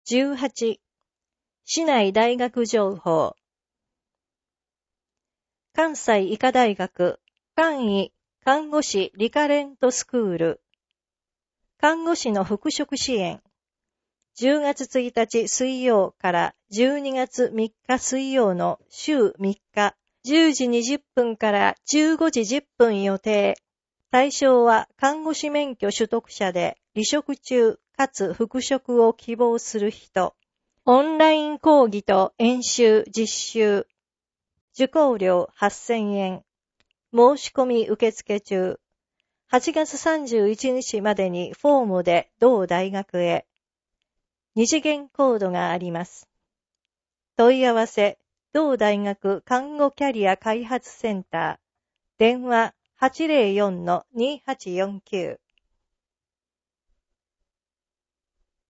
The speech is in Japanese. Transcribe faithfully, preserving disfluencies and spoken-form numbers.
じゅうはち、市内大学情報。関西医科大学、簡易看護師リカレントスクール。看護師の復職支援。じゅうがつついたち水曜からじゅうにがつみっか水曜の週みっか、じゅうじにじゅっぷんからじゅうごじじゅっぷん予定。対象は看護師免許取得者で離職中かつ復職を希望する人。オンライン講義と演習実習。受講料はっせんえん。申し込み受付中。はちがつさんじゅういちにちまでにフォームで同大学へ。二次元コードがあります。問い合わせ、同大学看護キャリア開発センター。電話 はちゼロよんのにはちよんきゅう。